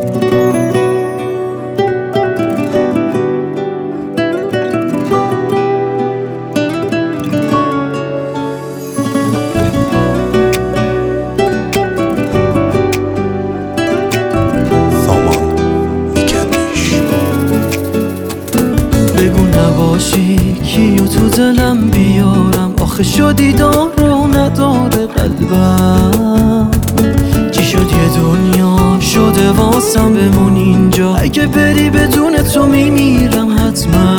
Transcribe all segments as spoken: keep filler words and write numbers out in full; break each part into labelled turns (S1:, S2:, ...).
S1: بگو نباشی کیو تو دلم بیارم، آخه شدی دار و نداره قلبم. چی شد یه دنیا شده واسم بمون اینجا، اگه بری بدون تو میمیرم حتما.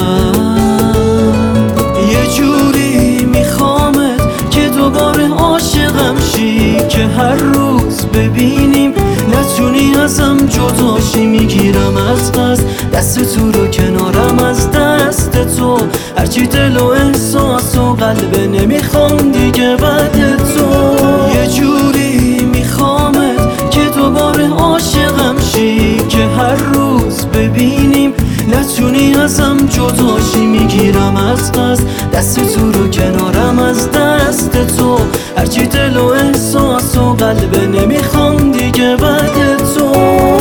S1: یه جوری میخوامت که دوباره عاشقم شی، که هر روز ببینیم نتونی ازم جداشی. میگیرم از قصد دست تو رو کنارم از دست تو، هرچی دل و احساس و قلبه نمیخوام دیگه بعد تو. یه جوری میخوامت که دوباره عاشقم شی، که هر روز ببینیم نتونی ازم جداشی. میگیرم از قصد دست تو رو کنارم از دست تو، هرچی دل و احساس و قلبه نمیخوام دیگه بعد تو.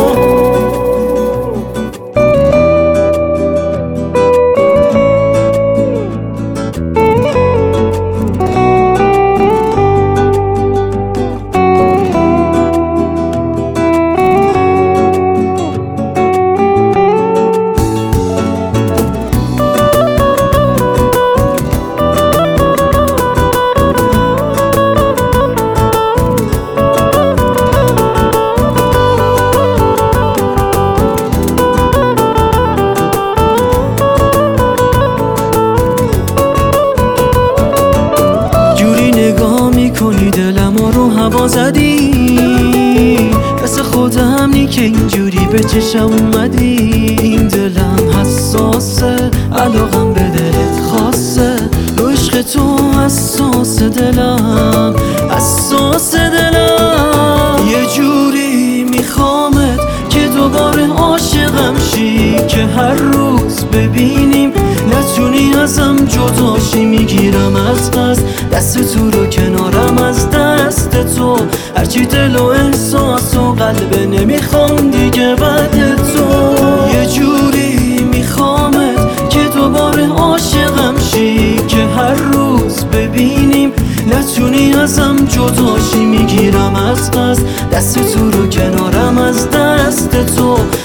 S1: دلم رو هوا زدی، پس خودم نی که اینجوری به چشم اومدی. این دلم حساسه، علاقم به دلت خاصه، رو عشق تو حساس دلم، حساس دلم. یه جوری میخوامت که دوباره عاشقم شی، که هر روز ببینیم نتونی ازم جداشی. میگیرم از قصد دست تو رو کنارم از دست تو، هرچی دل و احساس و قلبه نمیخوام دیگه بعد تو. یه جوری میخوامت که دوباره عاشقم شی، که هر روز ببینیم نتونی ازم جداشی. میگیرم از قصد دست تو رو کنارم از دست تو،